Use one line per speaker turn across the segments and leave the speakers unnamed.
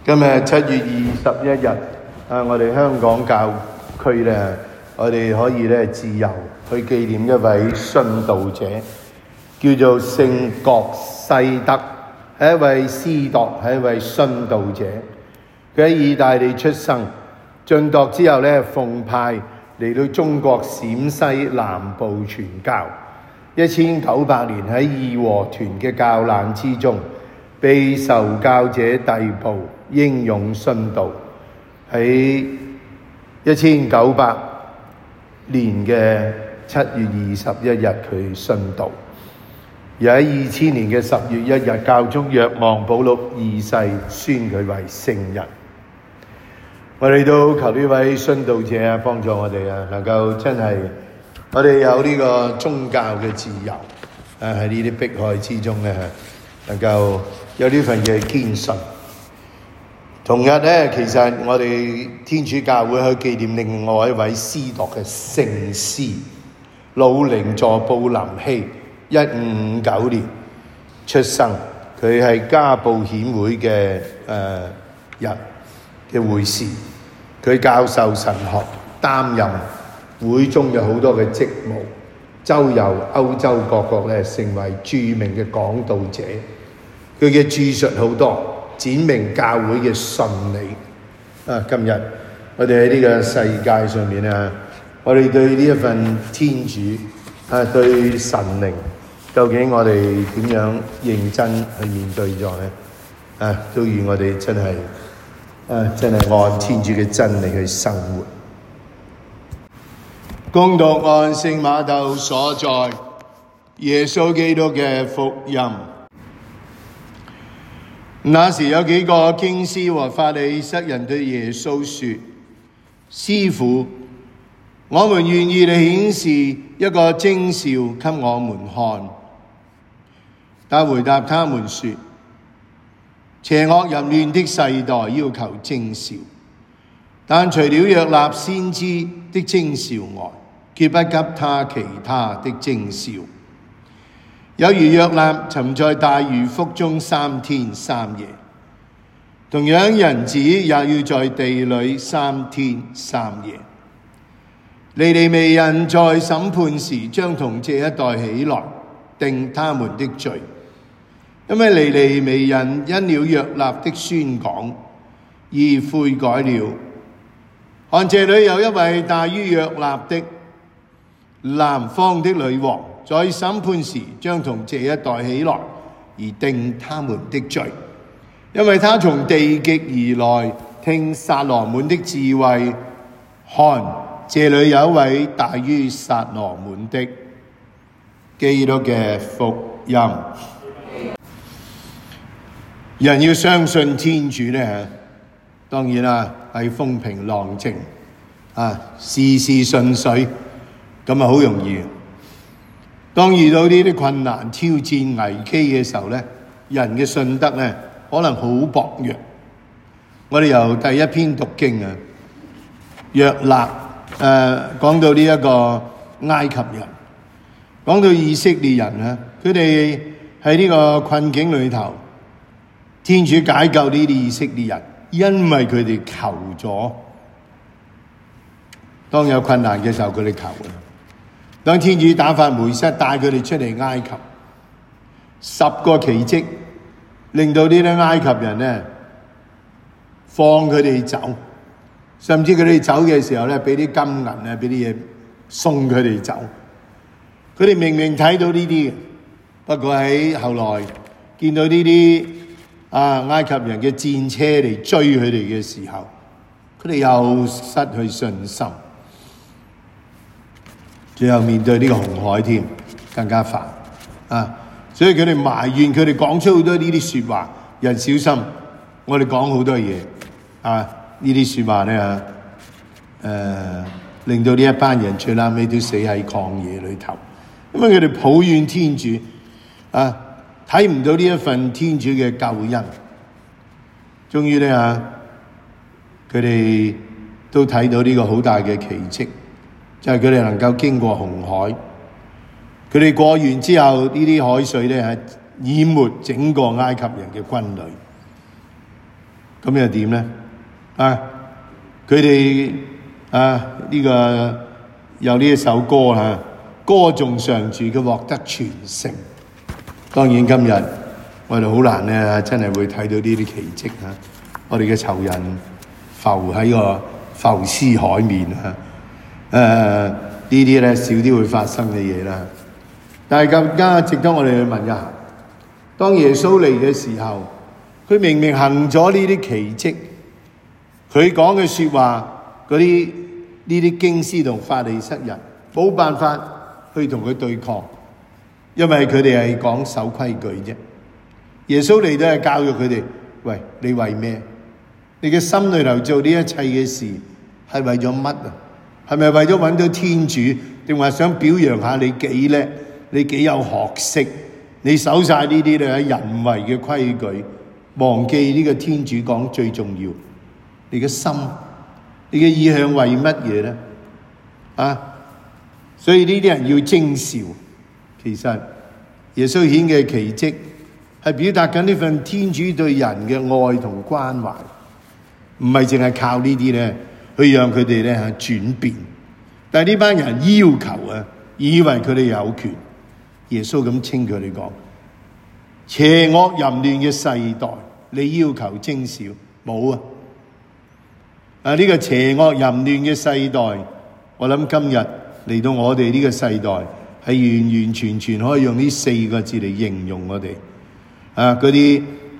今日7月21日，我哋香港教區咧，我哋可以咧自由去紀念一位殉道者，叫做聖國西德，係一位司鐸，係一位殉道者。佢喺意大利出生，晉鐸之後咧，奉派嚟到中國陝西南部傳教。1900年喺義和團嘅教難之中，被受教者逮捕，英勇殉道。喺1900年嘅7月21日，佢殉道。而喺2000年嘅10月1日，教宗若望保祿2世宣佢為聖人。我哋都求呢位殉道者幫助我哋能夠真係我哋有呢個宗教嘅自由，喺呢啲迫害之中咧，能夠有呢份嘅堅信。同日咧，其實我哋天主教會去紀念另外一位司鐸嘅聖師魯寧佐布林希，1559年出生，佢係加布遣會嘅人嘅會士，佢教授神學，擔任會中有好多嘅職務，周遊歐洲各國咧，成為著名嘅講道者。佢嘅著述好多，展明教會嘅順理。今日我哋喺呢個世界上面我哋對呢一份天主對神靈，究竟我哋點樣認真去面對咗呢？都願我哋真係按天主嘅真理去生活。恭讀按聖瑪竇所載耶穌基督嘅福音。那時有幾個經師和法利塞人對耶穌說：師傅，我們願意你顯示一個徵兆給我們看。他回答他們說：邪惡淫亂的世代要求徵兆，但除了約納先知的徵兆外，決不給他其他的徵兆。有如約納沉在大魚腹中3天3夜，同樣人子也要在地裏3天3夜。尼尼微人在審判時將同這一代起來，定他們的罪，因為尼尼微人因了約納的宣講而悔改了。看這裏有一位大於約納的南方的女王，在審判時將同這一代起來，而定他們的罪，因為他從地極而來，聽撒羅滿的智慧。看，這裏有一位大於撒羅滿的。基督嘅福音。人要相信天主呢，當然啦，係風平浪靜，事事順遂，咁好容易。當遇到呢啲困難、挑戰、危機嘅時候呢，人嘅信德呢可能好薄弱。我哋由第一篇讀經約納講到呢一個埃及人，講到以色列人佢哋喺呢個困境裏頭，天主解救呢啲以色列人，因為佢哋求咗。當有困難嘅時候，佢哋求。當天主打發梅瑟帶佢哋出嚟埃及，10個奇蹟令到呢啲埃及人放佢哋走，甚至佢哋走嘅時候俾啲金銀俾啲嘢送佢哋走。佢哋明明睇到呢啲，不過喺後來見到呢啲埃及人嘅戰車嚟追佢哋嘅時候，佢哋又失去信心。最後面對呢個紅海添，更加煩所以佢哋埋怨，佢哋講出好多呢啲說話。人小心，我哋講好多嘢呢啲說話令到呢一班人最後尾都死喺曠野裏頭，因為佢哋抱怨天主睇唔到呢一份天主嘅救恩。終於佢哋都睇到呢個好大嘅奇蹟，就係佢哋能夠經過紅海。佢哋過完之後，呢啲海水淹沒整個埃及人嘅軍隊。 咁又點咧？佢哋呢個有呢一首歌歌頌上主，佢獲得全勝。當然今日我哋好難咧，真係會睇到呢啲奇蹟我哋嘅仇人浮喺個浮屍海面呢啲咧少啲會發生嘅嘢啦。但係更加值得我哋去問一下，當耶穌嚟嘅時候，佢明明行咗呢啲奇蹟，佢講嘅說話，呢啲經師同法利塞人冇辦法去同佢對抗，因為佢哋係講守規矩啫。耶穌嚟都係教育佢哋，喂，你為咩？你嘅心裏頭做呢一切嘅事係為咗乜啊？係咪為咗揾到天主，定話想表揚下你幾叻，你幾有學識，你守晒呢啲咧人為嘅規矩，忘記呢個天主講最重要，你嘅心，你嘅意向為乜嘢咧？所以呢啲人要徵兆。其實耶穌顯嘅奇蹟係表達緊呢份天主對人嘅愛同關懷，唔係淨係靠呢啲咧去讓佢哋咧轉變。但係呢班人要求以為佢哋有權。耶穌咁稱佢哋講邪惡淫亂嘅世代，你要求徵兆冇呢個邪惡淫亂嘅世代，我諗今日嚟到我哋呢個世代係完完全全可以用呢4個字嚟形容我哋嗰啲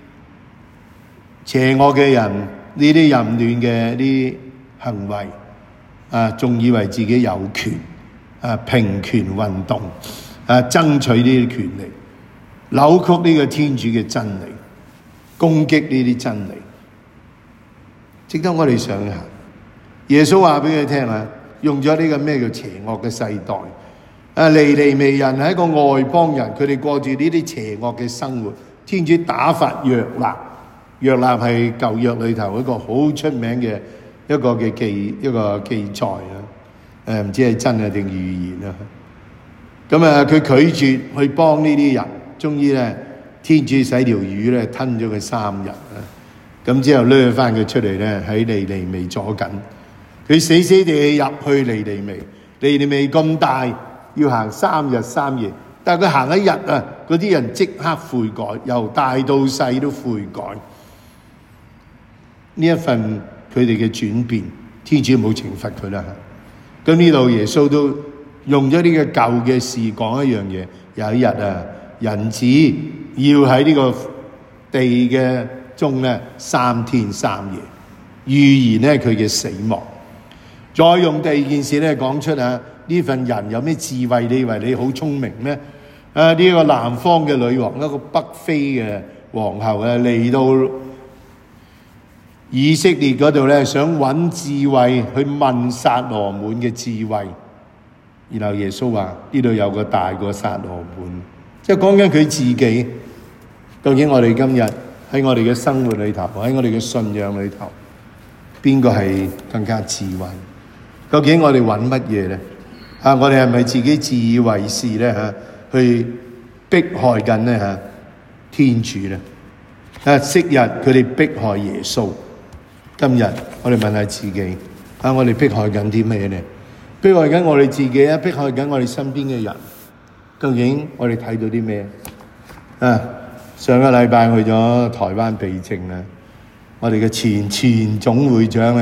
邪惡嘅人，呢啲淫亂嘅啲行為仲以為自己有權平權運動爭取呢啲權利，扭曲呢個天主嘅真理，攻擊呢啲真理，值得我哋想一下。耶穌話俾佢聽用咗呢個咩叫邪惡嘅世代尼尼微人係一個外邦人，佢哋過住呢啲邪惡嘅生活。天主打發約納，約納係舊約裏頭一個好出名嘅一個記載唔知係真定預言咁佢拒絕去幫呢啲人，終於咧天主使條魚咧吞咗佢3日咁之後掠翻佢出嚟咧喺尼尼微阻緊，佢死死地入去尼尼微，尼尼微咁大要行3日3夜，但係佢行1日嗰啲人即刻悔改，由大到細都悔改。呢一份佢哋嘅轉變，天主冇懲罰佢啦。咁呢度耶穌都用咗呢個舊嘅事講一樣嘢，有一日人子要喺呢個地嘅中咧3天3夜，預言咧佢嘅死亡。再用第二件事咧講出呢份人有咩智慧？你以為你好聰明咩？呢個南方嘅女王，一個北非嘅皇后嚟到以色列嗰度咧，想揾智慧去問撒羅滿嘅智慧。然後耶穌話呢度有個大過撒羅滿，即係講緊佢自己。究竟我哋今日喺我哋嘅生活裏頭，喺我哋嘅信仰裏頭，邊個係更加智慧？究竟我哋揾乜嘢咧？我哋係咪自己自以為是咧？去迫害緊咧天主咧？昔日佢哋迫害耶穌，今日我哋問下自己我哋迫害緊啲咩咧？迫害緊我哋自己迫害緊我哋身邊嘅人。究竟我哋睇到啲咩？上個禮拜去咗台灣避靜我哋嘅前總會長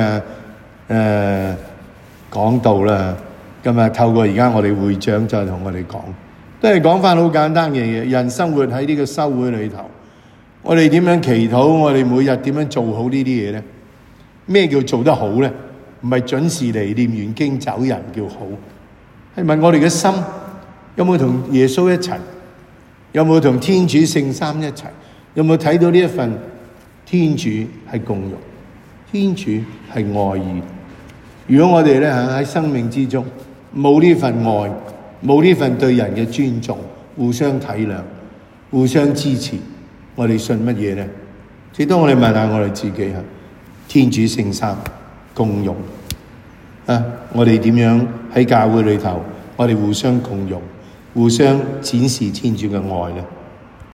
講道啦。今日透過而家我哋會長再同我哋講，都係講翻好簡單嘅嘢。人生活喺呢個修會裏頭，我哋點樣祈禱？我哋每日點樣做好呢啲嘢咧？咩叫做得好咧？唔係準時嚟念完經走人叫好，係問我哋嘅心有冇同耶穌一齊，有冇同天主聖三一齊，有冇睇到呢一份天主係共融，天主係愛意。如果我哋咧喺生命之中冇呢份愛，冇呢份對人嘅尊重，互相體諒，互相支持，我哋信乜嘢咧？值得我哋問下我哋自己天主聖三共融我哋點樣喺教會裏頭，我哋互相共融，互相展示天主嘅愛咧？